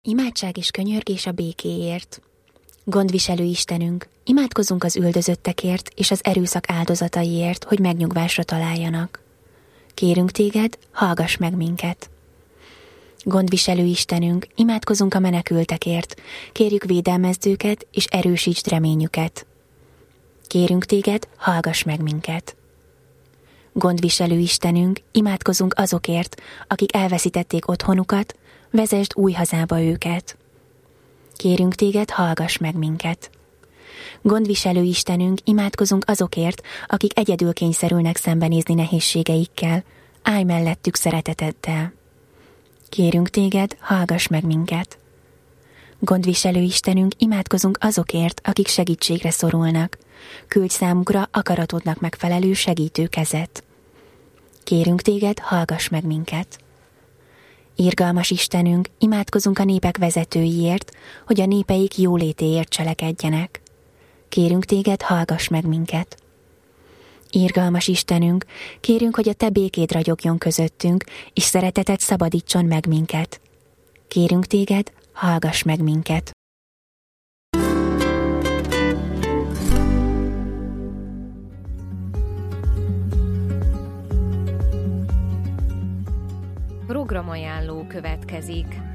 Imádság és könyörgés a békéért. Gondviselő Istenünk, imádkozunk az üldözöttekért és az erőszak áldozataiért, hogy megnyugvásra találjanak. Kérünk téged, hallgass meg minket. Gondviselő Istenünk, imádkozunk a menekültekért, kérjük védelmezd őket és erősítsd reményüket. Kérünk téged, hallgass meg minket. Gondviselő Istenünk, imádkozunk azokért, akik elveszítették otthonukat, vezesd új hazába őket. Kérünk téged, hallgass meg minket. Gondviselő Istenünk, imádkozunk azokért, akik egyedül kényszerülnek szembenézni nehézségeikkel, állj mellettük szereteteddel. Kérünk téged, hallgass meg minket. Gondviselő Istenünk, imádkozunk azokért, akik segítségre szorulnak, küldj számukra akaratodnak megfelelő segítő kezet. Kérünk téged, hallgass meg minket. Irgalmas Istenünk, imádkozunk a népek vezetőiért, hogy a népeik jólétéért cselekedjenek. Kérünk téged, hallgass meg minket. Irgalmas Istenünk, kérünk, hogy a te békéd ragyogjon közöttünk, és szereteted szabadítson meg minket. Kérünk téged, hallgass meg minket. Programajánló következik.